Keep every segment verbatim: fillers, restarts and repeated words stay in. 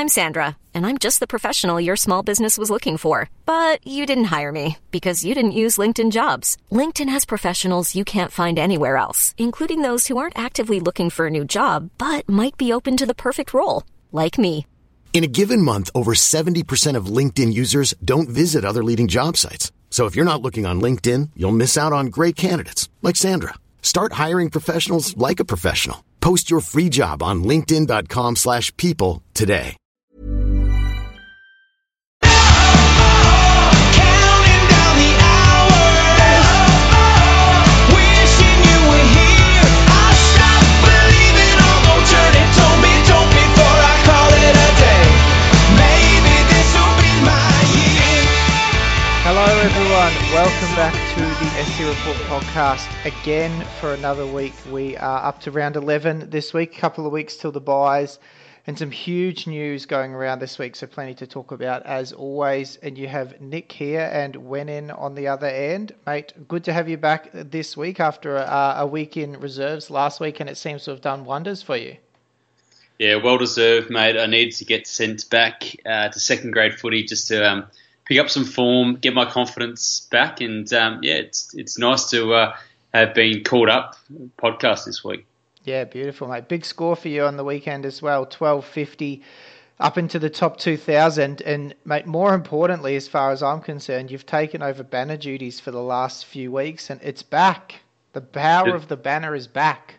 I'm Sandra, and I'm just the professional your small business was looking for. But you didn't hire me because you didn't use LinkedIn Jobs. LinkedIn has professionals you can't find anywhere else, including those who aren't actively looking for a new job, but might be open to the perfect role, like me. In a given month, over seventy percent of LinkedIn users don't visit other leading job sites. So if you're not looking on LinkedIn, you'll miss out on great candidates like Sandra. Start hiring professionals like a professional. Post your free job on linkedin.com slash people today. Hello everyone, welcome back to the S C Report podcast again for another week. We are up to round eleven this week, a couple of weeks till the buys, and some huge news going around this week, so plenty to talk about as always. And you have Nick here and Wenin on the other end. Mate, good to have you back this week after a, a week in reserves last week, and it seems to have done wonders for you. Yeah, well deserved, mate. I needed to get sent back uh, to second grade footy just to um, pick up some form, get my confidence back, and um, yeah, it's it's nice to uh, have been called up podcast this week. Yeah, beautiful, mate. Big score for you on the weekend as well, twelve fifty up into the top two thousand. And, mate, more importantly, as far as I'm concerned, you've taken over banner duties for the last few weeks, and it's back. The power The- of the banner is back.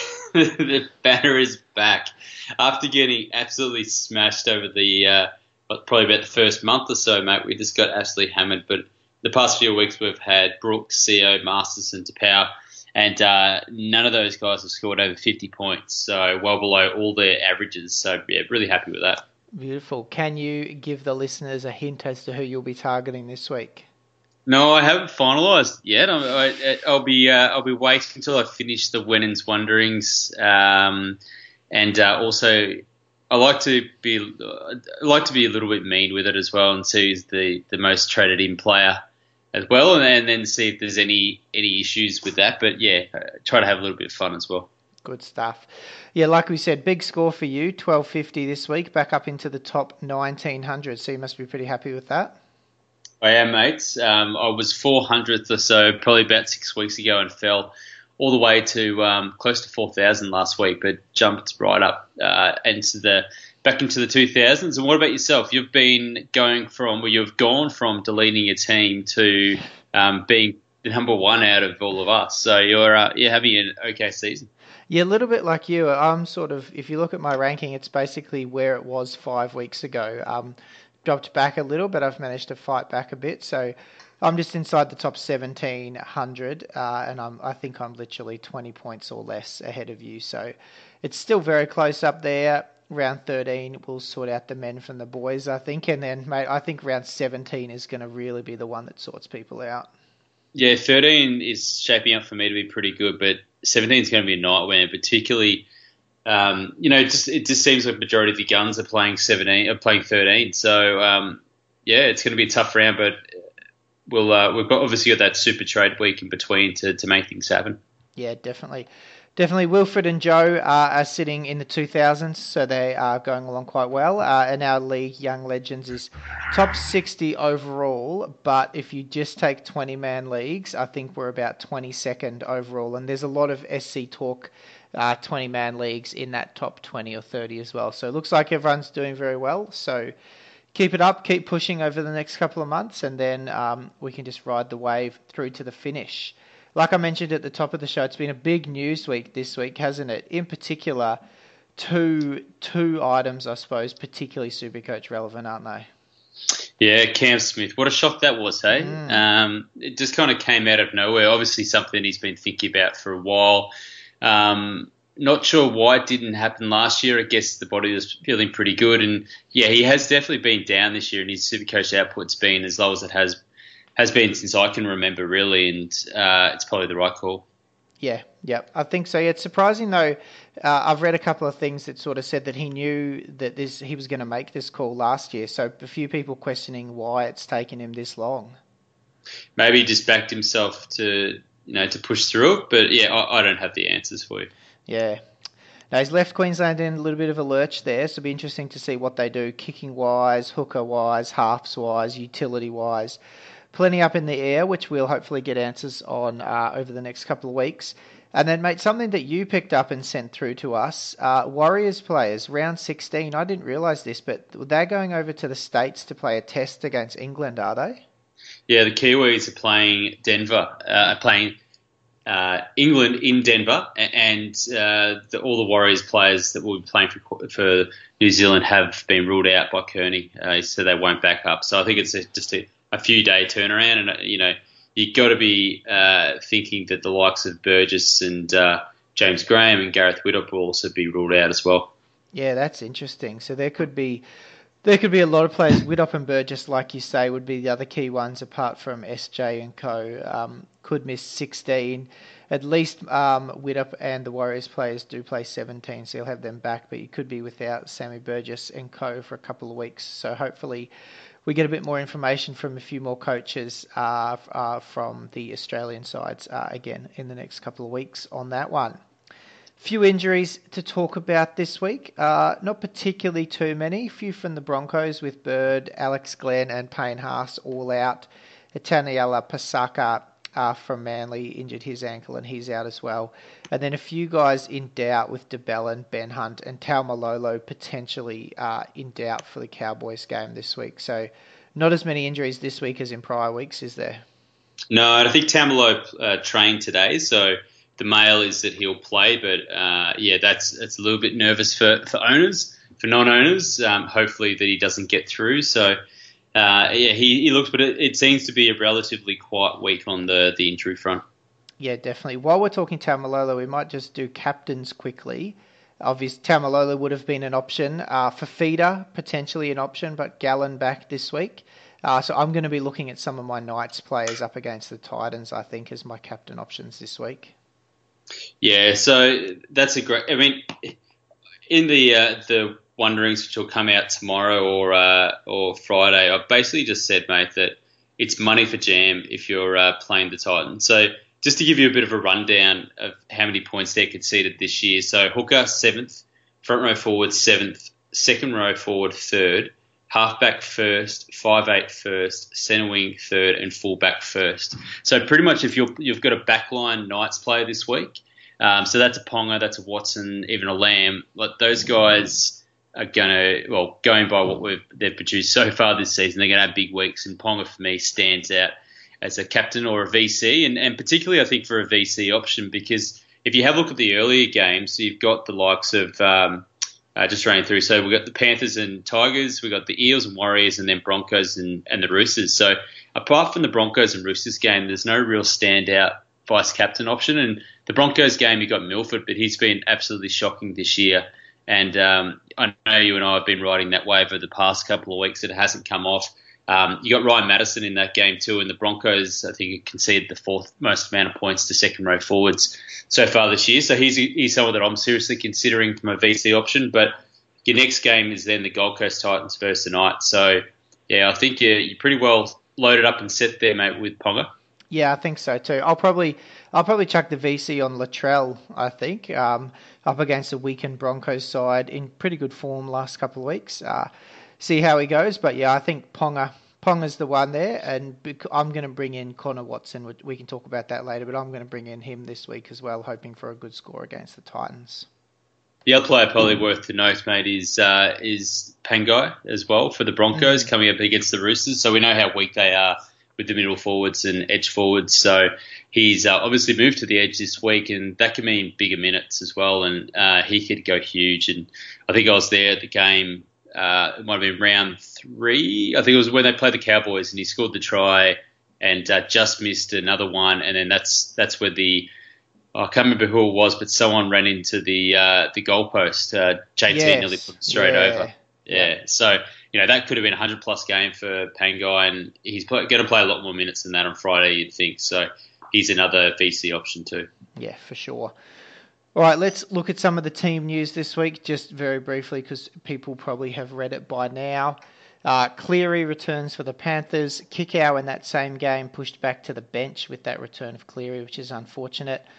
The banner is back. After getting absolutely smashed over the uh, probably about the first month or so, mate, we just got absolutely hammered. But the past few weeks we've had Brooks, C O, Masterson, Tapau, and uh, none of those guys have scored over fifty points, so well below all their averages. So, yeah, really happy with that. Beautiful. Can you give the listeners a hint as to who you'll be targeting this week? No, I haven't finalised yet. I, I, I'll be uh, I'll be waiting until I finish the Wenins Wanderings, um, and uh, also I like to be I like to be a little bit mean with it as well, and see who's the, the most traded in player as well, and, and then see if there's any any issues with that. But yeah, try to have a little bit of fun as well. Good stuff. Yeah, like we said, big score for you, twelve fifty this week, back up into the top nineteen hundred. So you must be pretty happy with that. I am, mates. Um, I was four hundredth or so, probably about six weeks ago, and fell all the way to um, close to four thousand last week, but jumped right up uh, into the back into the two thousands. And what about yourself? You've been going from, well, you've gone from deleting your team to um, being the number one out of all of us. So you're uh, you're having an okay season. Yeah, a little bit like you. I'm sort of, if you look at my ranking, it's basically where it was five weeks ago. Um, dropped back a little, but I've managed to fight back a bit. So I'm just inside the top seventeen hundred, uh, and I'm, I think I'm literally twenty points or less ahead of you. So it's still very close up there. Round thirteen, we'll sort out the men from the boys, I think. And then, mate, I think round seventeen is going to really be the one that sorts people out. Yeah, thirteen is shaping up for me to be pretty good, but seventeen is going to be a nightmare, particularly, um, you know, it just, it just seems like the majority of the guns are playing seventeen, are playing thirteen. So, um, yeah, it's going to be a tough round, but we'll, uh, we've got obviously got that super trade week in between to, to make things happen. Yeah, definitely. Definitely. Wilfred and Joe uh, are sitting in the two thousands, so they are going along quite well. Uh, and our league, Young Legends, is top sixty overall, but if you just take twenty-man leagues, I think we're about twenty-second overall. And there's a lot of S C Talk uh, twenty-man leagues in that top twenty or thirty as well. So it looks like everyone's doing very well. So keep it up, keep pushing over the next couple of months, and then um, we can just ride the wave through to the finish. Like I mentioned at the top of the show, it's been a big news week this week, hasn't it? In particular, two two items, I suppose, particularly Supercoach relevant, aren't they? Yeah, Cam Smith. What a shock that was, hey? Mm. Um, it just kind of came out of nowhere. Obviously something he's been thinking about for a while. Um, not sure why it didn't happen last year. I guess the body was feeling pretty good. And, yeah, he has definitely been down this year, and his Supercoach output's been as low as it has has been since I can remember, really, and uh, it's probably the right call. Yeah, yeah, I think so. Yeah, it's surprising, though. Uh, I've read a couple of things that sort of said that he knew that this he was going to make this call last year, so a few people questioning why it's taken him this long. Maybe he just backed himself to, you know, to push through it, but, yeah, I, I don't have the answers for you. Yeah. Now, he's left Queensland in a little bit of a lurch there, so it'll be interesting to see what they do kicking-wise, hooker-wise, halves-wise, utility-wise. Plenty up in the air, which we'll hopefully get answers on uh, over the next couple of weeks. And then, mate, something that you picked up and sent through to us, uh, Warriors players, round sixteen. I didn't realise this, but they're going over to the States to play a test against England, are they? Yeah, the Kiwis are playing Denver, uh, playing uh, England in Denver, and uh, the, all the Warriors players that will be playing for, for New Zealand have been ruled out by Kearney, uh, so they won't back up. So I think it's a, just a, a few day turnaround, and you know. You've got to be uh, thinking that the likes of Burgess and uh, James Graham and Gareth Widdop will also be ruled out as well. Yeah, that's interesting. So there could be there could be a lot of players. Widdop and Burgess, like you say, would be the other key ones apart from S J and co. Um, could miss sixteen. At least um, Widdop and the Warriors players do play seventeen, so you'll have them back. But you could be without Sammy Burgess and co. for a couple of weeks. So hopefully we get a bit more information from a few more coaches uh, uh, from the Australian sides uh, again in the next couple of weeks on that one. Few injuries to talk about this week. Uh, not particularly too many. Few from the Broncos with Bird, Alex Glenn and Payne Haas all out. Etaniela Pasaka uh, from Manly injured his ankle and he's out as well. And then a few guys in doubt with DeBellin, Ben Hunt and Taumalolo potentially uh, in doubt for the Cowboys game this week. So not as many injuries this week as in prior weeks, is there? No, I think Taumalolo uh, trained today, so the mail is that he'll play. But uh, yeah, that's it's a little bit nervous for, for owners, for non-owners. Um, hopefully that he doesn't get through. So uh, yeah, he, he looks, but it, it seems to be a relatively quiet week on the, the injury front. Yeah, definitely. While we're talking Taumalolo, we might just do captains quickly. Obviously, Taumalolo would have been an option. Uh, Fafita, potentially an option, but Gallen back this week. Uh, so I'm going to be looking at some of my Knights players up against the Titans, I think, as my captain options this week. Yeah, so that's a great... I mean, in the uh, the Wanderings, which will come out tomorrow or uh, or Friday, I've basically just said, mate, that it's money for jam if you're uh, playing the Titans. So just to give you a bit of a rundown of how many points they're conceded this year. So hooker, seventh, front row forward, seventh, second row forward, third, halfback first, five eight first, centre wing third, and fullback first. So pretty much if you're, you've got a backline Knights player this week, um, so that's a Ponga, that's a Watson, even a Lamb, like those guys are going to, well, going by what we've they've produced so far this season, they're going to have big weeks, and Ponga for me stands out as a captain or a V C, and, and particularly I think for a V C option, because if you have a look at the earlier games, you've got the likes of, um, uh, just running through, so we've got the Panthers and Tigers, we've got the Eels and Warriors, and then Broncos and, and the Roosters. So apart from the Broncos and Roosters game, there's no real standout vice-captain option, and the Broncos game, you got Milford, but he's been absolutely shocking this year. And um, I know you and I have been riding that wave over the past couple of weeks. It hasn't come off. Um, you got Ryan Madison in that game too, and the Broncos, I think, conceded the fourth most amount of points to second row forwards so far this year. So he's he's someone that I'm seriously considering from a V C option. But your next game is then the Gold Coast Titans versus the Knights. So yeah, I think you're, you're pretty well loaded up and set there, mate, with Ponga. Yeah, I think so too. I'll probably I'll probably chuck the V C on Latrell, I think, um, up against a weakened Broncos side in pretty good form last couple of weeks. Uh, see how he goes. But yeah, I think Ponga Ponga's the one there, and I'm going to bring in Connor Watson. We can talk about that later, but I'm going to bring in him this week as well, hoping for a good score against the Titans. The other player probably worth to note, mate, is uh, is Pangai as well for the Broncos, mm. coming up against the Roosters. So we know how weak they are with the middle forwards and edge forwards. So he's uh, obviously moved to the edge this week, and that can mean bigger minutes as well. And uh, he could go huge. And I think I was there at the game. Uh, it might have been round three. I think it was when they played the Cowboys, and he scored the try and uh, just missed another one. And then that's that's where the I can't remember who it was, but someone ran into the uh, the goalpost. Uh, J T yes. nearly put it straight yeah. over. Yeah. yeah. So, you know, that could have been a one hundred plus game for Pangai, and he's going to play a lot more minutes than that on Friday, you'd think. So he's another V C option too. Yeah, for sure. All right, let's look at some of the team news this week, just very briefly, because people probably have read it by now. Uh, Cleary returns for the Panthers. Kikau in that same game pushed back to the bench with that return of Cleary, which is unfortunate.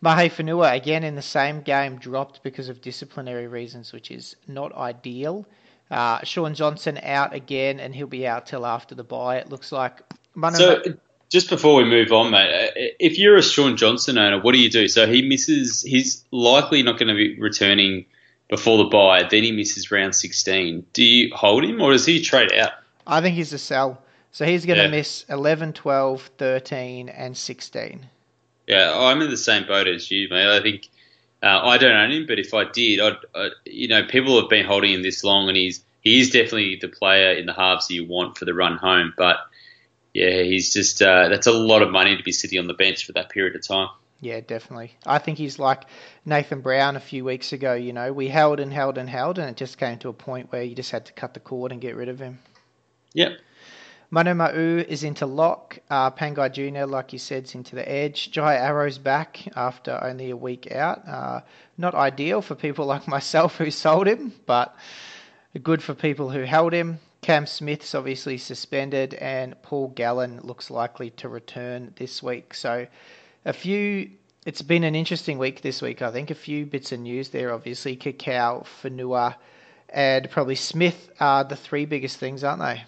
Mahe Whenua, again in the same game, dropped because of disciplinary reasons, which is not ideal. Uh, Sean Johnson out again, and he'll be out till after the bye, it looks like. Manu so, just before we move on, mate, if you're a Sean Johnson owner, what do you do? So he misses, he's likely not going to be returning before the bye, then he misses round sixteen. Do you hold him, or does he trade out? I think he's a sell. So he's going to Yeah. miss eleven, twelve, thirteen, and sixteen. Yeah, I'm in the same boat as you, mate. I think uh, I don't own him, but if I did, I'd, I, you know, people have been holding him this long, and he's he is definitely the player in the halves that you want for the run home. But yeah, he's just uh, that's a lot of money to be sitting on the bench for that period of time. Yeah, definitely. I think he's like Nathan Brown a few weeks ago. You know, we held and held and held, and it just came to a point where you just had to cut the cord and get rid of him. Yep. Manu Ma'u is into lock. Uh, Pangai Junior, like you said, is into the edge. Jai Arrow's back after only a week out. Uh, not ideal for people like myself who sold him, but good for people who held him. Cam Smith's obviously suspended, and Paul Gallen looks likely to return this week. So a few... It's been an interesting week this week, I think. A few bits of news there, obviously. Cacao, Whenua, and probably Smith are the three biggest things, aren't they?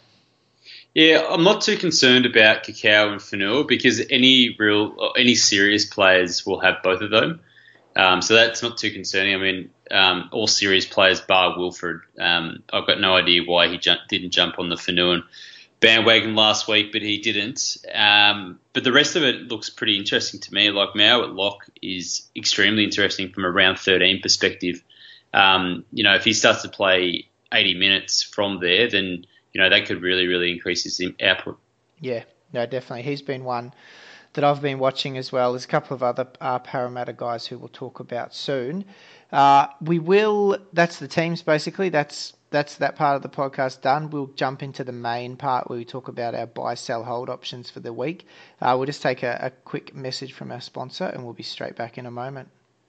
Yeah, I'm not too concerned about Cacao and Whenua because any real, any serious players will have both of them. Um, so that's not too concerning. I mean, um, all serious players bar Wilfred. Um, I've got no idea why he jump, didn't jump on the Whenua bandwagon last week, but he didn't. Um, but the rest of it looks pretty interesting to me. Like Mao at lock is extremely interesting from a round thirteen perspective. Um, you know, if he starts to play eighty minutes from there, then you know, that could really, really increase his output. Yeah, no, definitely. He's been one that I've been watching as well. There's a couple of other uh, Parramatta guys who we'll talk about soon. Uh, we will, that's the teams basically. That's that's that part of the podcast done. We'll jump into the main part where we talk about our buy, sell, hold options for the week. Uh, we'll just take a, a quick message from our sponsor and we'll be straight back in a moment.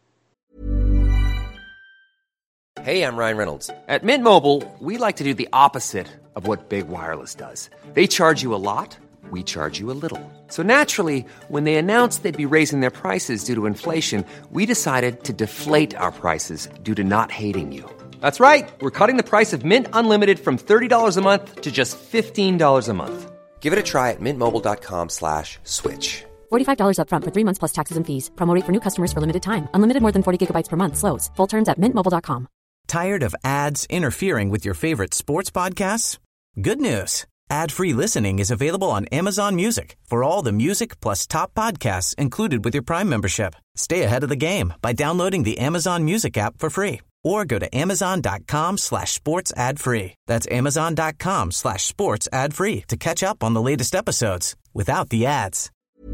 Hey, I'm Ryan Reynolds. At Mint Mobile, we like to do the opposite of what Big Wireless does. They charge you a lot, we charge you a little. So naturally, when they announced they'd be raising their prices due to inflation, we decided to deflate our prices due to not hating you. That's right. We're cutting the price of Mint Unlimited from thirty dollars a month to just fifteen dollars a month. Give it a try at mintmobile.com slash switch. forty-five dollars up front for three months plus taxes and fees. Promo rate for new customers for limited time. Unlimited more than forty gigabytes per month. Slows full terms at mint mobile dot com. Tired of ads interfering with your favorite sports podcasts? Good news. Ad-free listening is available on Amazon Music for all the music plus top podcasts included with your Prime membership. Stay ahead of the game by downloading the Amazon Music app for free or go to amazon.com slash sports ad free. That's amazon.com slash sports ad free to catch up on the latest episodes without the ads.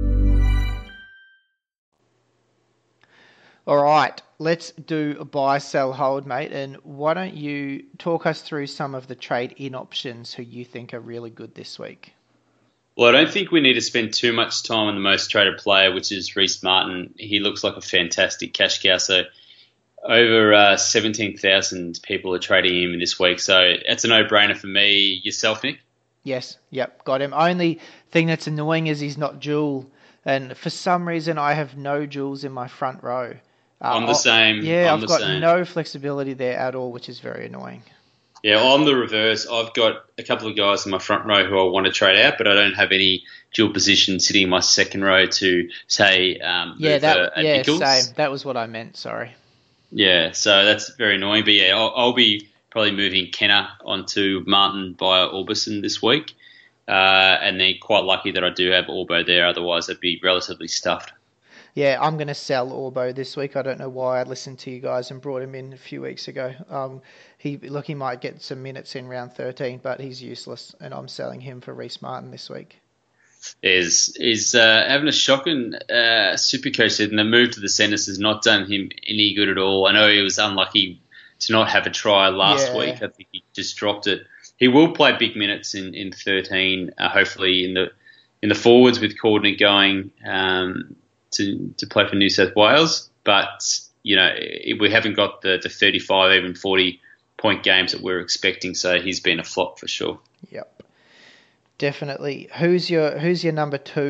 All right, let's do a buy, sell, hold, mate. And why don't you talk us through some of the trade-in options who you think are really good this week? Well, I don't think we need to spend too much time on the most traded player, which is Reece Martin. He looks like a fantastic cash cow. So over uh, seventeen thousand people are trading him this week. So it's a no-brainer for me. Yourself, Nick? Yes, yep, got him. Only thing that's annoying is he's not dual. And for some reason, I have no duals in my front row. Uh, I'm the same. Yeah, I'm I've the got same. no flexibility there at all, which is very annoying. Yeah, I'm the reverse. I've got a couple of guys in my front row who I want to trade out, but I don't have any dual position sitting in my second row to, say, um, Yeah, move that a, a yeah, Nichols. same. That was what I meant, sorry. Yeah, so that's very annoying. But yeah, I'll, I'll be probably moving Kenner onto Martin via Orbison this week. Uh, and then quite lucky that I do have Orbo there. Otherwise, I'd be relatively stuffed. Yeah, I'm going to sell Orbo this week. I don't know why. I listened to you guys and brought him in a few weeks ago. Um, he look, he might get some minutes in round thirteen, but he's useless, and I'm selling him for Reece Martin this week. Is is uh, having a shocking uh, Supercoach said, and the move to the centres has not done him any good at all. I know he was unlucky to not have a try last Yeah. week. I think he just dropped it. He will play big minutes in in thirteen. Uh, hopefully in the in the forwards with Cordner going um, to to play for New South Wales. But you know we haven't got the, the thirty-five, even forty point games that we're expecting. So he's been a flop for sure. Yep, definitely. Who's your Who's your number two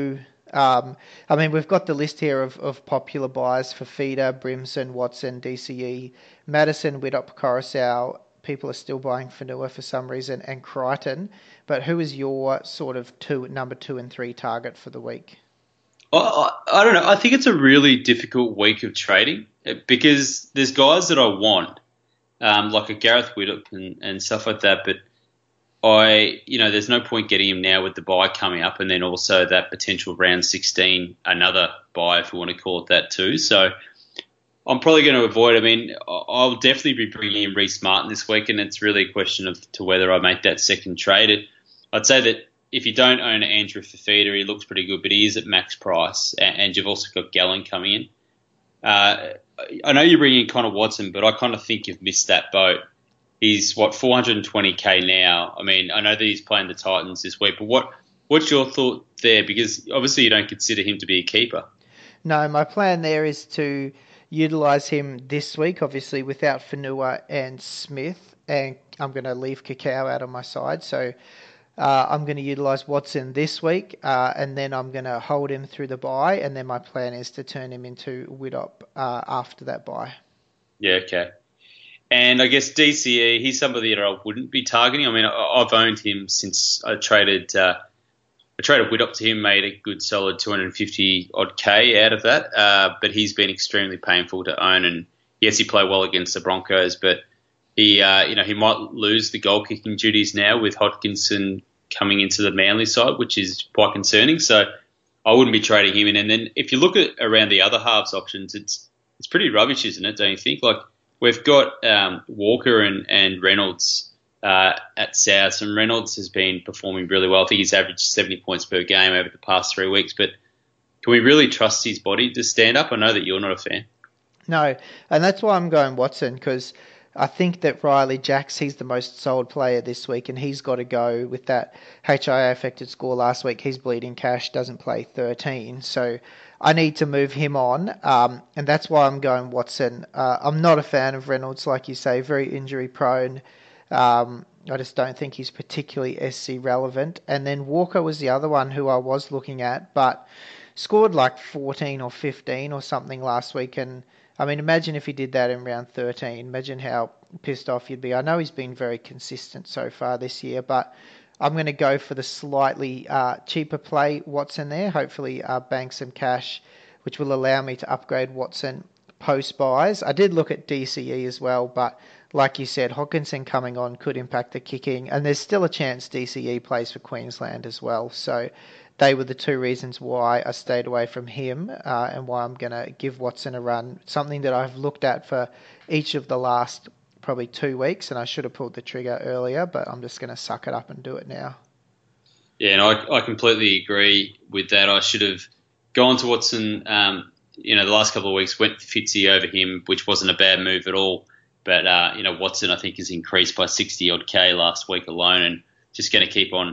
Um, I mean, we've got the list here of, of popular buys for Feeder, Brimson, Watson, D C E, Madison, Widdop, Coruscant. People are still buying Fanua for some reason, and Crichton. But who is your sort of two, number two and three target for the week? I, I, I don't know. I think it's a really difficult week of trading because there's guys that I want, um, like a Gareth Widdop and, and stuff like that, but I, you know, there's no point getting him now with the buy coming up, and then also that potential round sixteen, another buy, if you want to call it that too. So I'm probably going to avoid. I mean, I'll definitely be bringing in Reece Martin this week, and it's really a question of to whether I make that second trade. I'd say that if you don't own Andrew Fifita, he looks pretty good, but he is at max price, and, and you've also got Gallen coming in. Uh, I know you're bringing in Connor Watson, but I kind of think you've missed that boat. He's, what, four hundred twenty K now. I mean, I know that he's playing the Titans this week, but what what's your thought there? Because obviously you don't consider him to be a keeper. No, my plan there is to utilise him this week, obviously without Fanua and Smith, and I'm going to leave Cacao out of my side. So uh, I'm going to utilise Watson this week, uh, and then I'm going to hold him through the bye, and then my plan is to turn him into Widdop uh, after that bye. Yeah, okay. And I guess D C E, he's somebody that I wouldn't be targeting. I mean, I've owned him since I traded uh, I traded Widdop to him, made a good solid two hundred fifty odd K out of that. Uh, but he's been extremely painful to own. And yes, he played well against the Broncos, but he, uh, you know, he might lose the goal kicking duties now with Hodkinson coming into the Manly side, which is quite concerning. So I wouldn't be trading him in. And then if you look at around the other halves options, it's it's pretty rubbish, isn't it? Don't you think? Like, we've got um, Walker and, and Reynolds uh, at South, and Reynolds has been performing really well. I think he's averaged seventy points per game over the past three weeks. But can we really trust his body to stand up? I know that you're not a fan. No, and that's why I'm going Watson, because I think that Riley Jacks, he's the most sold player this week, and he's got to go with that H I A affected score last week. He's bleeding cash, doesn't play thirteen, so I need to move him on, um, and that's why I'm going Watson. Uh, I'm not a fan of Reynolds, like you say, very injury prone. Um, I just don't think he's particularly S C relevant. And then Walker was the other one who I was looking at, but scored like fourteen or fifteen or something last week. And I mean, imagine if he did that in round thirteen. Imagine how pissed off you'd be. I know he's been very consistent so far this year, but I'm going to go for the slightly uh, cheaper play Watson there. Hopefully uh, bank some cash, which will allow me to upgrade Watson post buys. I did look at D C E as well, but like you said, Hodkinson coming on could impact the kicking, and there's still a chance D C E plays for Queensland as well. So they were the two reasons why I stayed away from him uh, and why I'm going to give Watson a run. Something that I've looked at for each of the last probably two weeks, and I should have pulled the trigger earlier, but I'm just going to suck it up and do it now. Yeah, and I, I completely agree with that. I should have gone to Watson, um, you know, the last couple of weeks, went Fitzy over him, which wasn't a bad move at all. But, uh, you know, Watson, I think, has increased by sixty odd K last week alone, and just going to keep on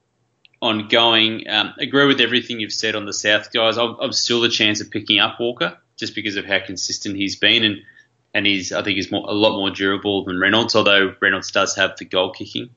on going. Um, agree with everything you've said on the South, guys. I'm, I'm still a chance of picking up Walker just because of how consistent he's been, and and he's I think he's more, a lot more durable than Reynolds, although Reynolds does have the goal kicking.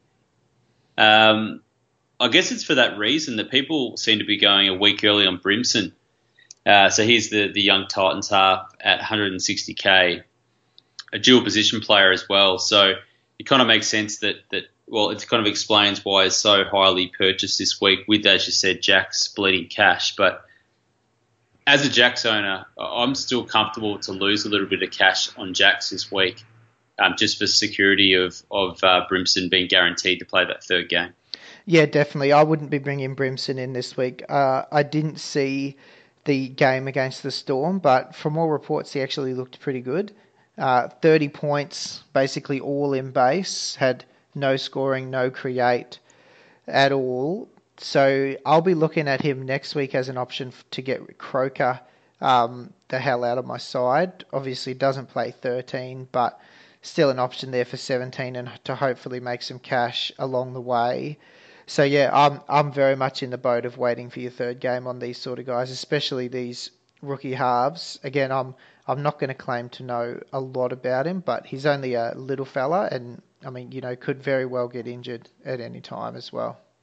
Um, I guess it's for that reason that people seem to be going a week early on Brimson. Uh, so he's the, the young Titans half at one hundred sixty K, a dual position player as well. So it kind of makes sense that, that well, it kind of explains why he's so highly purchased this week with, as you said, Jack's bleeding cash. But as a Jacks owner, I'm still comfortable to lose a little bit of cash on Jacks this week, um, just for security of, of uh, Brimson being guaranteed to play that third game. Yeah, definitely. I wouldn't be bringing Brimson in this week. Uh, I didn't see the game against the Storm, but from all reports, he actually looked pretty good. Uh, thirty points, basically all in base, had no scoring, no create at all. So I'll be looking at him next week as an option to get Croker um, the hell out of my side. Obviously doesn't play thirteen, but still an option there for seventeen and to hopefully make some cash along the way. So yeah, I'm I'm very much in the boat of waiting for your third game on these sort of guys, especially these rookie halves. Again, I'm I'm not going to claim to know a lot about him, but he's only a little fella, and I mean, you know, could very well get injured at any time as well.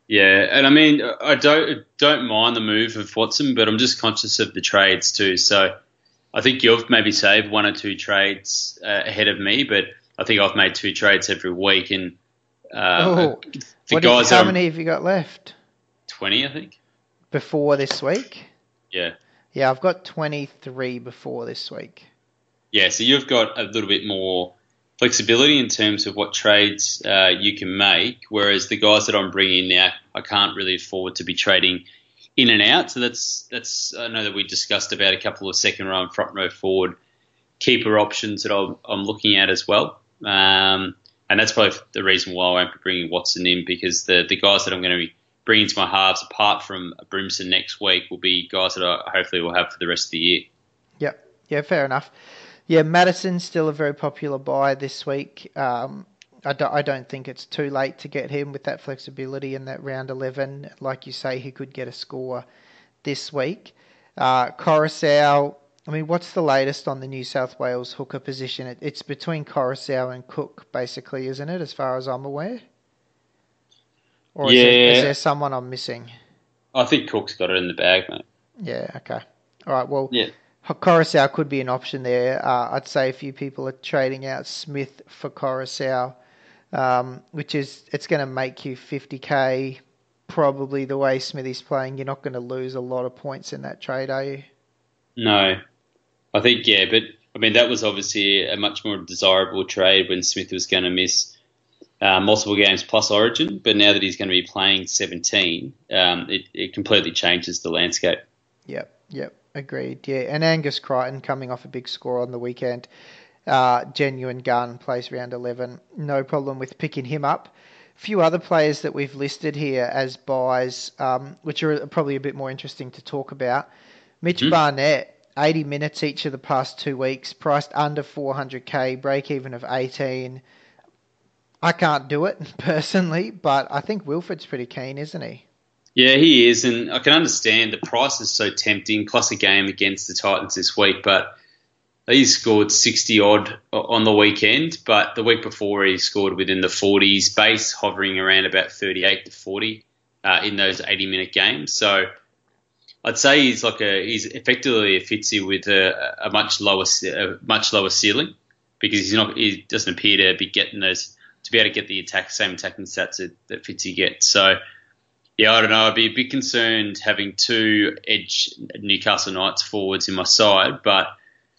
Yeah, and I mean, I don't don't mind the move of Watson, but I'm just conscious of the trades too. So I think you've maybe saved one or two trades uh, ahead of me, but I think I've made two trades every week. And uh, oh, the what guys, is, how are many have you got left? twenty, I think. Before this week? Yeah. Yeah, I've got twenty-three before this week. Yeah, so you've got a little bit more flexibility in terms of what trades uh, you can make, whereas the guys that I'm bringing in now, I can't really afford to be trading in and out. So that's that's I know that we discussed about a couple of second row and front row forward keeper options that I'm, I'm looking at as well. Um, and that's probably the reason why I won't be bringing Watson in, because the, the guys that I'm going to be bringing to my halves, apart from Brimson next week, will be guys that I hopefully will have for the rest of the year. Yep. Yeah, fair enough. Yeah, Madison's still a very popular buy this week. Um, I, do, I don't think it's too late to get him with that flexibility in that round eleven. Like you say, he could get a score this week. Uh, Coruscant, I mean, what's the latest on the New South Wales hooker position? It, it's between Coruscant and Cook, basically, isn't it, as far as I'm aware? Or yeah. is, there, is there someone I'm missing? I think Cook's got it in the bag, mate. Yeah, okay. All right, well... Yeah. Coruscant could be an option there. Uh, I'd say a few people are trading out Smith for Coruscant, um, which is, it's going to make you fifty K. Probably the way Smithy's playing, you're not going to lose a lot of points in that trade, are you? No. I think, yeah, but I mean, that was obviously a much more desirable trade when Smith was going to miss uh, multiple games plus Origin, but now that he's going to be playing seventeen, um, it, it completely changes the landscape. Yep, yep. Agreed, yeah. And Angus Crichton coming off a big score on the weekend. Uh, genuine gun, plays round eleven. No problem with picking him up. A few other players that we've listed here as buys, um, which are probably a bit more interesting to talk about. Mitch mm. Barnett, eighty minutes each of the past two weeks, priced under four hundred K, break even of eighteen. I can't do it personally, but I think Wilfred's pretty keen, isn't he? Yeah, he is, and I can understand the price is so tempting, plus a game against the Titans this week, but he scored sixty-odd on the weekend, but the week before he scored within the forties, base hovering around about thirty-eight to forty uh, in those eighty-minute games. So I'd say he's like a he's effectively a Fitzy with a, a much lower a much lower ceiling, because he's not he doesn't appear to be getting those to be able to get the attack same attacking stats that, that Fitzy gets. So. Yeah, I don't know. I'd be a bit concerned having two edge Newcastle Knights forwards in my side, but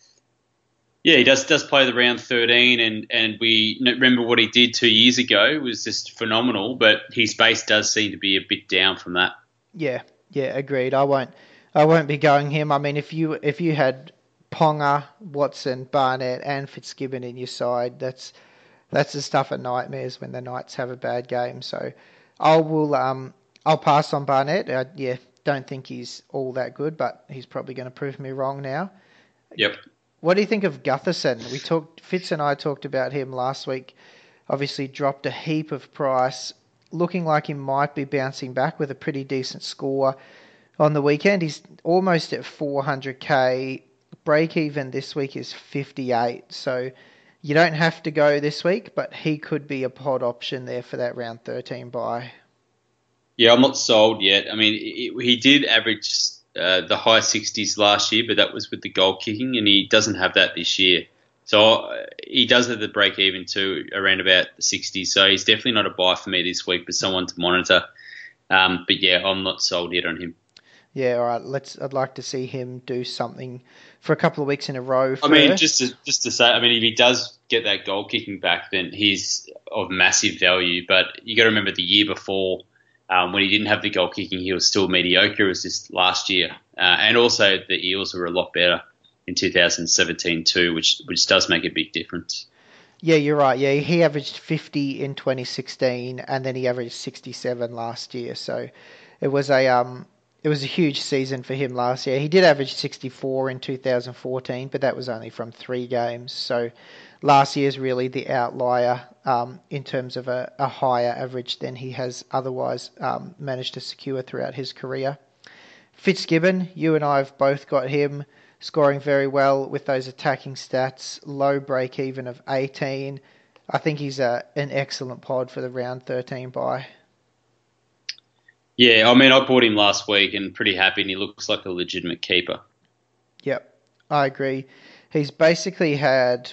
yeah, he does does play the round thirteen, and, and we remember what he did two years ago. It was just phenomenal, but his base does seem to be a bit down from that. Yeah, yeah, agreed. I won't I won't be going him. I mean, if you if you had Ponga, Watson, Barnett, and Fitzgibbon in your side, that's that's the stuff of nightmares when the Knights have a bad game. So I will um. I'll pass on Barnett. Uh, yeah, don't think he's all that good, but he's probably going to prove me wrong now. Yep. What do you think of Gutherson? We talked, Fitz and I talked about him last week. Obviously dropped a heap of price, looking like he might be bouncing back with a pretty decent score on the weekend. He's almost at four hundred K. Break even this week is fifty-eight. So you don't have to go this week, but he could be a pod option there for that round thirteen buy. Yeah, I'm not sold yet. I mean, it, he did average uh, the high sixties last year, but that was with the goal kicking, and he doesn't have that this year. So uh, he does have the break even too, around about the sixties. So he's definitely not a buy for me this week, but someone to monitor. Um, but yeah, I'm not sold yet on him. Yeah, all right. Let's. I'd like to see him do something for a couple of weeks in a row. First. I mean, just to, just to say, I mean, if he does get that goal kicking back, then he's of massive value. But you got to remember the year before. Um, when he didn't have the goal kicking, he was still mediocre. It was just last year. Uh, and also the Eels were a lot better in two thousand seventeen too, which which does make a big difference. Yeah, you're right. Yeah, he averaged fifty in twenty sixteen, and then he averaged sixty-seven last year. So it was a um it was a huge season for him last year. He did average sixty-four in two thousand fourteen, but that was only from three games. So last year's really the outlier um, in terms of a, a higher average than he has otherwise um, managed to secure throughout his career. Fitzgibbon, you and I have both got him scoring very well with those attacking stats, low break even of eighteen. I think he's a, an excellent pod for the round thirteen buy. Yeah, I mean, I bought him last week and pretty happy, and he looks like a legitimate keeper. Yep, I agree. He's basically had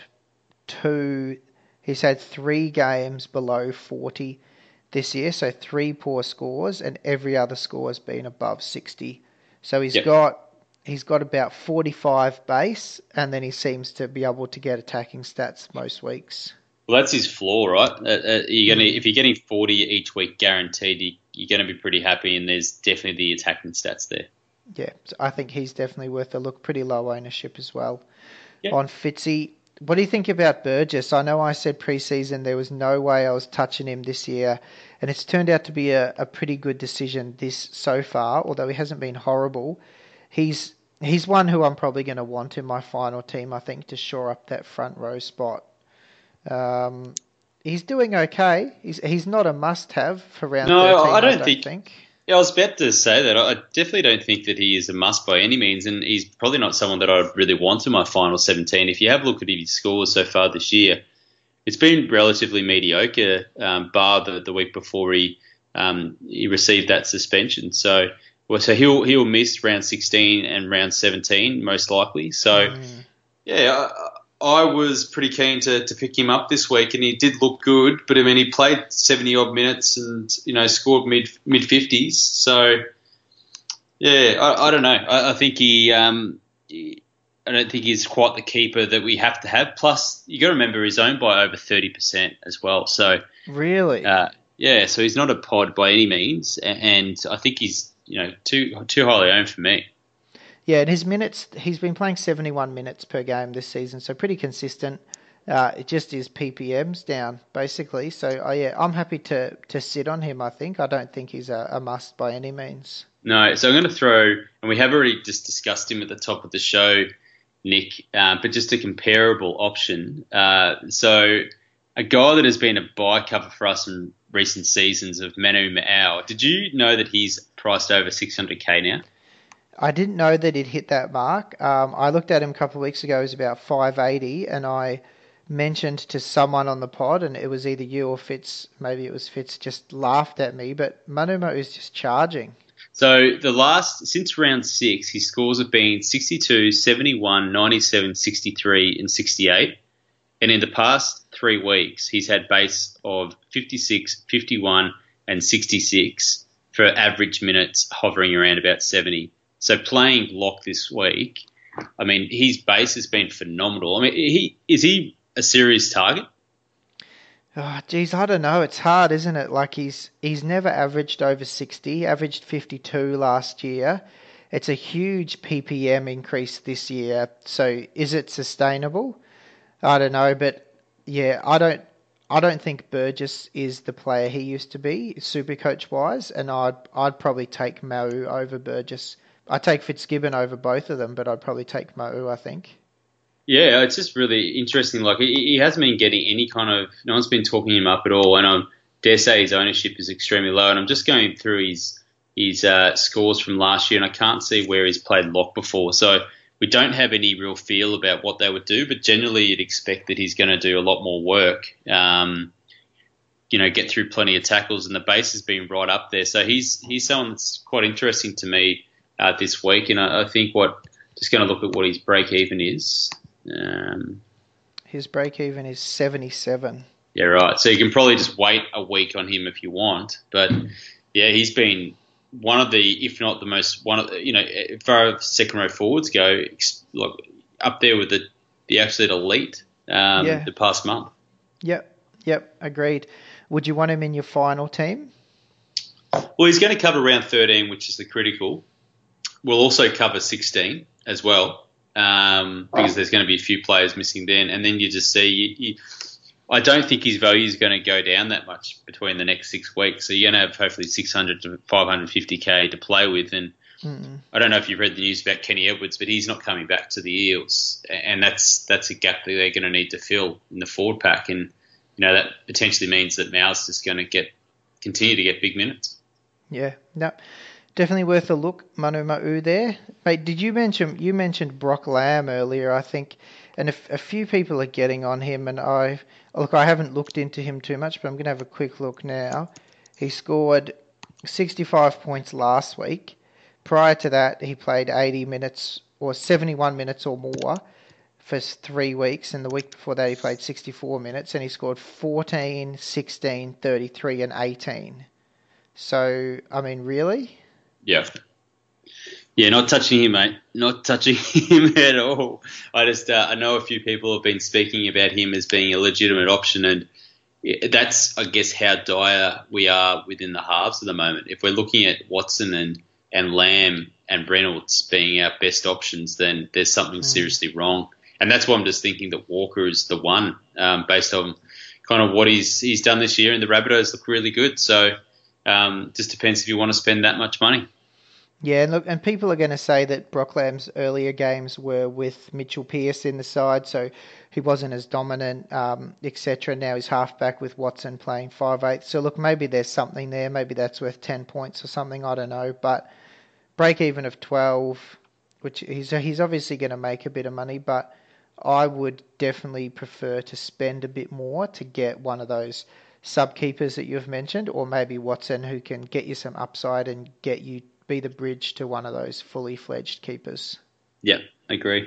two, he's had three games below forty this year, so three poor scores, and every other score has been above sixty. So he's Yep. got he's got about forty-five base, and then he seems to be able to get attacking stats most weeks. Well, that's his flaw, right? Uh, uh, you're gonna if you're getting forty each week guaranteed, you, you're going to be pretty happy, and there's definitely the attacking stats there. Yeah, so I think he's definitely worth a look. Pretty low ownership as well. Yep. On Fitzy, what do you think about Burgess? I know I said pre-season there was no way I was touching him this year, and it's turned out to be a, a pretty good decision this so far, although he hasn't been horrible. He's he's one who I'm probably going to want in my final team, I think, to shore up that front row spot. Um, he's doing okay. He's he's not a must-have for round No, thirteen, I don't I don't think- think. Yeah, I was about to say that. I definitely don't think that he is a must by any means, and he's probably not someone that I'd really want in my final seventeen. If you have a look at his scores so far this year, it's been relatively mediocre, um, bar the, the week before he um, he received that suspension. So, well, so he'll he'll miss round sixteen and round seventeen most likely. So, Mm. yeah, I, I was pretty keen to, to pick him up this week, and he did look good. But I mean, he played seventy odd minutes and you know scored mid mid fifties. So yeah, I, I don't know. I, I think he, um, he, I don't think he's quite the keeper that we have to have. Plus, you got to remember he's owned by over thirty percent as well. So Really? uh, yeah, so he's not a pod by any means, and I think he's you know too too highly owned for me. Yeah, and his minutes, he's been playing seventy-one minutes per game this season, so pretty consistent. Uh, it just is P P M's down, basically. So, uh, yeah, I'm happy to, to sit on him, I think. I don't think he's a, a must by any means. No, so I'm going to throw, and we have already just discussed him at the top of the show, Nick, uh, but just a comparable option. Uh, so a guy that has been a buy cover for us in recent seasons of Manu Ma'au. Did you know that he's priced over six hundred K now? I didn't know that he'd hit that mark. Um, I looked at him a couple of weeks ago. He was about five eighty, and I mentioned to someone on the pod, and it was either you or Fitz, maybe it was Fitz, just laughed at me, but Manu Ma'au is just charging. So the last, since round six, his scores have been sixty-two, seventy-one, ninety-seven, sixty-three, and sixty-eight. And in the past three weeks, he's had base of fifty-six, fifty-one, and sixty-six for average minutes hovering around about seventy. So playing lock this week, I mean, his base has been phenomenal. I mean, he is he a serious target? Oh, geez, I don't know. It's hard, isn't it? Like he's he's never averaged over sixty. He averaged fifty-two last year. It's a huge P P M increase this year. So is it sustainable? I don't know, but yeah, I don't I don't think Burgess is the player he used to be, Supercoach wise, and I'd I'd probably take Ma'au over Burgess. I take Fitzgibbon over both of them, but I'd probably take Ma'au, I think. Yeah, it's just really interesting. Like he, he hasn't been getting any kind of, no one's been talking him up at all, and I dare say his ownership is extremely low. And I'm just going through his his uh, scores from last year, and I can't see where he's played lock before. So we don't have any real feel about what they would do, but generally you'd expect that he's going to do a lot more work. Um, you know, get through plenty of tackles, and the base has been right up there. So he's he's someone that's quite interesting to me uh, this week, and I, I think what just going to look at what his break even is. Um, His break even is seventy-seven. yeah, right. So you can probably just wait a week on him if you want, but yeah, he's been one of the, if not the most, one of the, you know, as far as second row forwards go, like up there with the the absolute elite um, Yeah. the past month. Yep, yep, agreed. Would you want him in your final team? Well, he's going to cover round thirteen, which is the critical. We'll also cover sixteen as well. Um, because there's going to be a few players missing then, and then you just see. You, you, I don't think his value is going to go down that much between the next six weeks. So you're going to have hopefully six hundred to five hundred fifty K to play with, and Mm-mm. I don't know if you've read the news about Kenny Edwards, but he's not coming back to the Eels, and that's that's a gap that they're going to need to fill in the forward pack, and you know that potentially means that Mau's just going to get continue to get big minutes. Yeah, no, definitely worth a look. Manu Ma'au there, mate. Did you mention you mentioned Brock Lamb earlier? I think, and a, a few people are getting on him, and I look. I haven't looked into him too much, but I'm going to have a quick look now. He scored sixty-five points last week. Prior to that, he played eighty minutes or seventy-one minutes or more for three weeks. And the week before that, he played sixty-four minutes and he scored fourteen, sixteen, thirty-three, and eighteen. So, I mean, really? Yeah. Yeah, not touching him, mate. Not touching him at all. I just, uh, I know a few people have been speaking about him as being a legitimate option, and that's, I guess, how dire we are within the halves at the moment. If we're looking at Watson and, and Lamb and Reynolds being our best options, then there's something mm. seriously wrong. And that's why I'm just thinking that Walker is the one, um, based on kind of what he's he's done this year, and the Rabbitohs look really good. So um, just depends if you want to spend that much money. Yeah, and look, and people are going to say that Brock Lamb's earlier games were with Mitchell Pearce in the side, so he wasn't as dominant, um, et cetera. Now he's halfback with Watson playing five eighth. So look, maybe there's something there. Maybe that's worth ten points or something. I don't know. But break even of twelve, which he's he's obviously going to make a bit of money, but I would definitely prefer to spend a bit more to get one of those sub keepers that you've mentioned, or maybe Watson, who can get you some upside and get you be the bridge to one of those fully fledged keepers. Yeah, I agree.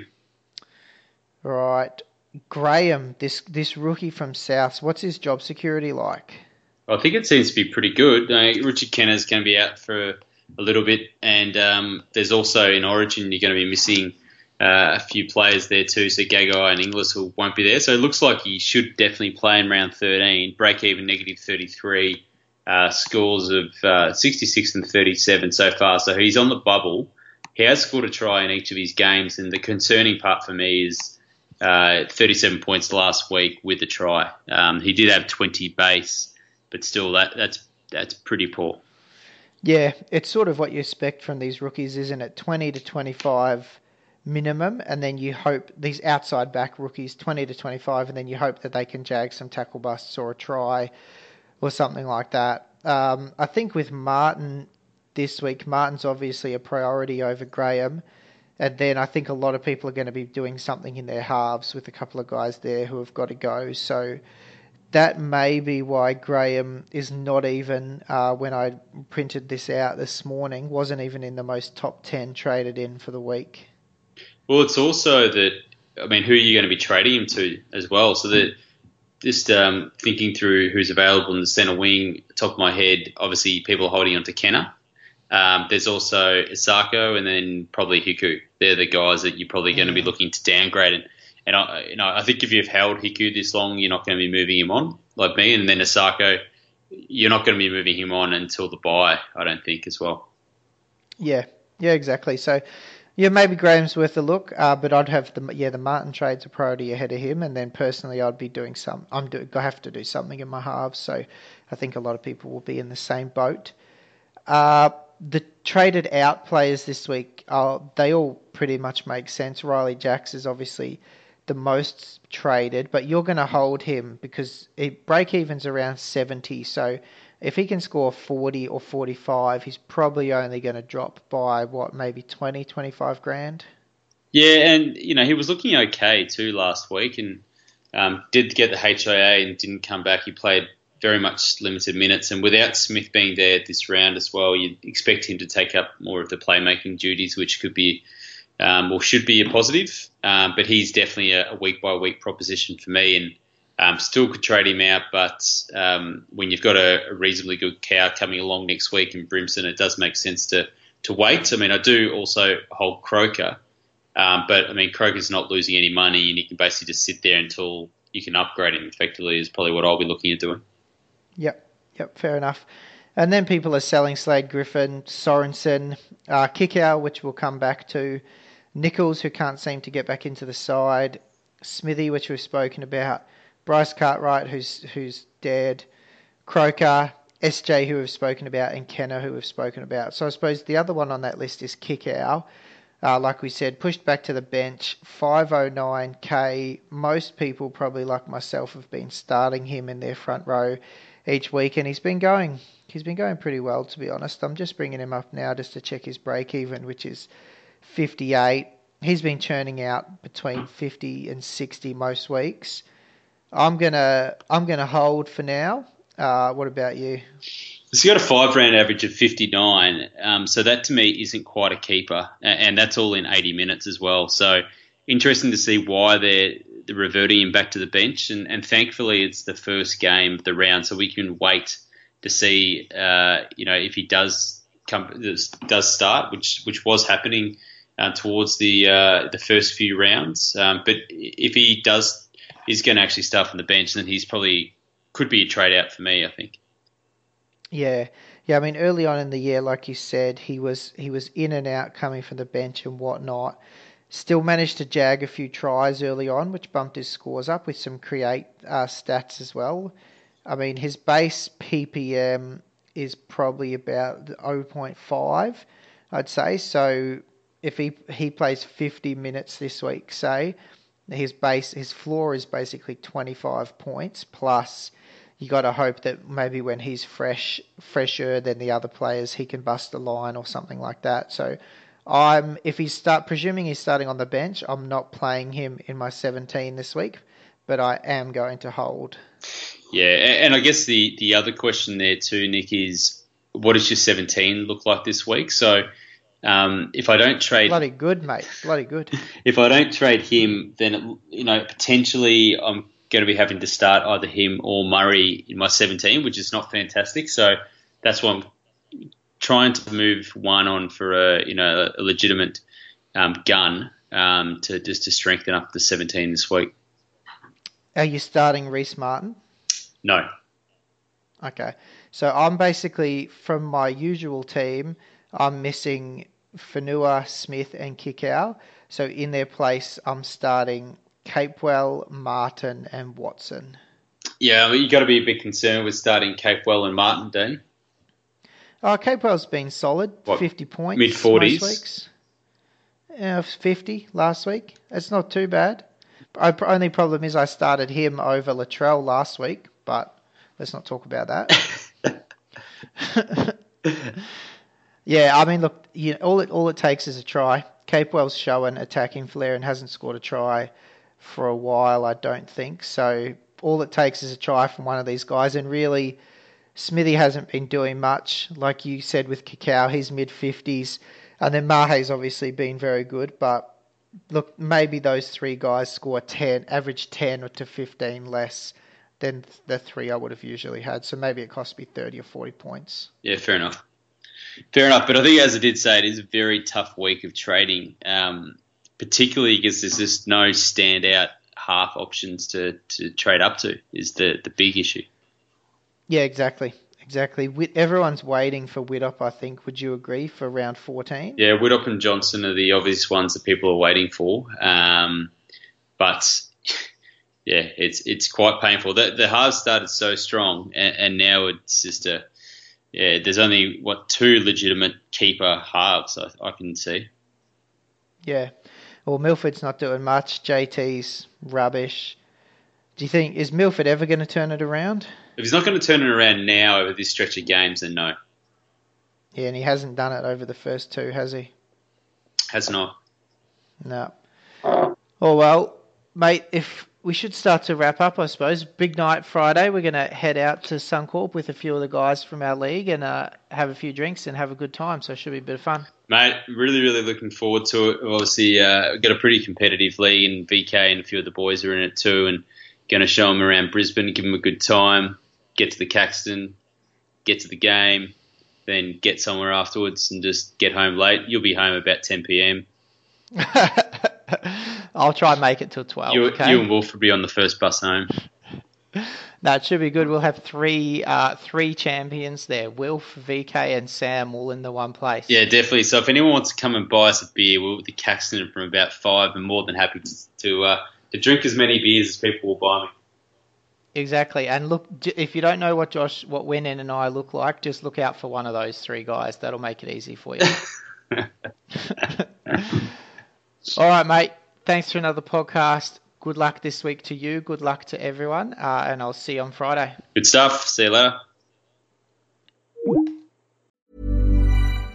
Right. Graham, this this rookie from Souths, what's his job security like? I think it seems to be pretty good. Uh, Richard Kenner's going to be out for a little bit, and um, there's also in Origin you're going to be missing uh, a few players there too, so Gagai and Inglis will, won't be there. So it looks like he should definitely play in round thirteen, break even negative thirty-three, uh, scores of uh, sixty-six and thirty-seven so far. So he's on the bubble. He has scored a try in each of his games, and the concerning part for me is uh, thirty-seven points last week with the try. Um, he did have twenty base, but still that that's that's pretty poor. Yeah, it's sort of what you expect from these rookies, isn't it? twenty to twenty-five minimum, and then you hope these outside back rookies, twenty to twenty-five, and then you hope that they can jag some tackle busts or a try or something like that. Um, I think with Martin this week, Martin's obviously a priority over Graham, and then I think a lot of people are going to be doing something in their halves with a couple of guys there who have got to go. So that may be why Graham is not even, uh, when I printed this out this morning, wasn't even in the most top ten traded in for the week. Well, it's also that, I mean, who are you going to be trading him to as well? So that just um, thinking through who's available in the centre wing, top of my head, obviously people are holding on to Kenner. Um, there's also Isako and then probably Hiku. They're the guys that you're probably going to be looking to downgrade. And, and I, you know, I think if you've held Hiku this long, you're not going to be moving him on like me. And then Isako, you're not going to be moving him on until the bye, I don't think, as well. Yeah, yeah, exactly. So, yeah, maybe Graham's worth a look, uh, but I'd have the yeah the Martin trade's a priority ahead of him, and then personally I'd be doing some. I'm do, I have to do something in my halves, so I think a lot of people will be in the same boat. Uh, the traded out players this week, uh, they all pretty much make sense. Riley Jacks is obviously the most traded, but you're going to hold him because it, break even's around seventy, so if he can score forty or forty-five, he's probably only going to drop by, what, maybe twenty, twenty-five grand? Yeah, and, you know, he was looking okay too last week and um, did get the H I A and didn't come back. He played very much limited minutes, and without Smith being there this round as well, you'd expect him to take up more of the playmaking duties, which could be um, or should be a positive. Um, but he's definitely a, a week-by-week proposition for me, and Um, still could trade him out, but um, when you've got a, a reasonably good cow coming along next week in Brimson, it does make sense to to wait. I mean, I do also hold Croker, um, but I mean, Croker's not losing any money, and you can basically just sit there until you can upgrade him effectively is probably what I'll be looking at doing. Yep, yep, fair enough. And then people are selling Slade Griffin, Sorensen, uh, Kickow, which we'll come back to, Nichols, who can't seem to get back into the side, Smithy, which we've spoken about, Bryce Cartwright, who's who's dead, Croker, S J, who we've spoken about, and Kenner, who we've spoken about. So I suppose the other one on that list is Kickow. Uh, like we said, pushed back to the bench, five oh nine K. Most people, probably like myself, have been starting him in their front row each week, and he's been going. He's been going pretty well, to be honest. I'm just bringing him up now just to check his break even, which is fifty-eight. He's been churning out between fifty and sixty most weeks. I'm gonna I'm gonna hold for now. Uh, what about you? He's got a five-round average of fifty-nine, um, so that to me isn't quite a keeper, and, and that's all in eighty minutes as well. So interesting to see why they're, they're reverting him back to the bench, and, and thankfully it's the first game of the round, so we can wait to see, uh, you know, if he does come does start, which which was happening uh, towards the uh, the first few rounds. Um, but if he does, is going to actually start from the bench, then he's probably could be a trade out for me, I think. Yeah, yeah. I mean, early on in the year, like you said, he was he was in and out, coming from the bench and whatnot. Still managed to jag a few tries early on, which bumped his scores up with some create uh, stats as well. I mean, his base P P M is probably about zero point five, I'd say. So if he he plays fifty minutes this week, say, his base his floor is basically twenty-five points plus. You got to hope that maybe when he's fresh, fresher than the other players, he can bust a line or something like that. So, I'm if he's start presuming he's starting on the bench, I'm not playing him in my seventeen this week, but I am going to hold. Yeah, and I guess the the other question there too, Nick, is what does your seventeen look like this week? So, um, if I don't trade, bloody good, mate, bloody good. If I don't trade him, then it, you know potentially I'm going to be having to start either him or Murray in my seventeen, which is not fantastic. So that's why I'm trying to move one on for a you know a legitimate um, gun um, to just to strengthen up the seventeen this week. Are you starting Reece Martin? No. Okay, so I'm basically from my usual team. I'm missing Fanua, Smith, and Kikau. So in their place, I'm starting Capewell, Martin, and Watson. Yeah, I mean, you got to be a bit concerned with starting Capewell and Martin, Dean. Oh, Capewell's been solid, what, fifty points. Mid forties. Most weeks. Yeah, fifty last week. It's not too bad. The only problem is I started him over Latrell last week, but let's not talk about that. Yeah, I mean, look, you know, all it all it takes is a try. Capewell's showing attacking flair and hasn't scored a try for a while, I don't think. So all it takes is a try from one of these guys. And really, Smithy hasn't been doing much. Like you said with Kikau, he's mid-fifties. And then Mahe's obviously been very good. But look, maybe those three guys score ten, average ten to fifteen less than the three I would have usually had. So maybe it cost me thirty or forty points. Yeah, fair enough. Fair enough. But I think, as I did say, it is a very tough week of trading. Um, particularly because there's just no standout half options to, to trade up to is the, the big issue. Yeah, exactly. Exactly. Everyone's waiting for Widdop, I think. Would you agree, for round fourteen? Yeah, Widdop and Johnson are the obvious ones that people are waiting for. Um, but, yeah, it's it's quite painful. The, the halves started so strong, and, and now it's just a, yeah, there's only, what, two legitimate keeper halves I, I can see. Yeah. Well, Milford's not doing much. J T's rubbish. Do you think, is Milford ever going to turn it around? If he's not going to turn it around now over this stretch of games, then no. Yeah, and he hasn't done it over the first two, has he? Has not. No. Oh, well, mate, if we should start to wrap up, I suppose. Big night Friday. We're going to head out to Suncorp with a few of the guys from our league and uh, have a few drinks and have a good time. So it should be a bit of fun. Mate, really, really looking forward to it. Obviously, uh, we've got a pretty competitive league, and V K and a few of the boys are in it too, and going to show them around Brisbane, give them a good time, get to the Caxton, get to the game, then get somewhere afterwards and just get home late. You'll be home about ten p.m. I'll try and make it till twelve. You, okay? you and Wolf will be on the first bus home. No, it should be good. We'll have three uh, three champions there. Wilf, V K and Sam all in the one place. Yeah, definitely. So if anyone wants to come and buy us a beer, we're at the Caxton from about five. I'm more than happy to to, uh, to drink as many beers as people will buy me. Exactly. And look, if you don't know what Josh, what Wennen and I look like, just look out for one of those three guys. That'll make it easy for you. All right, mate. Thanks for another podcast. Good luck this week to you. Good luck to everyone. Uh, and I'll see you on Friday. Good stuff. See you later.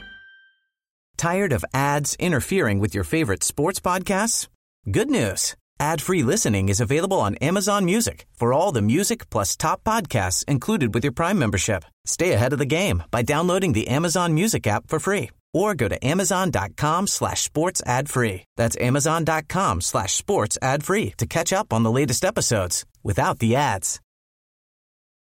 Tired of ads interfering with your favorite sports podcasts? Good news. Ad-free listening is available on Amazon Music for all the music plus top podcasts included with your Prime membership. Stay ahead of the game by downloading the Amazon Music app for free or go to amazon.com slash sports ad free. That's amazon.com slash sports ad free to catch up on the latest episodes without the ads.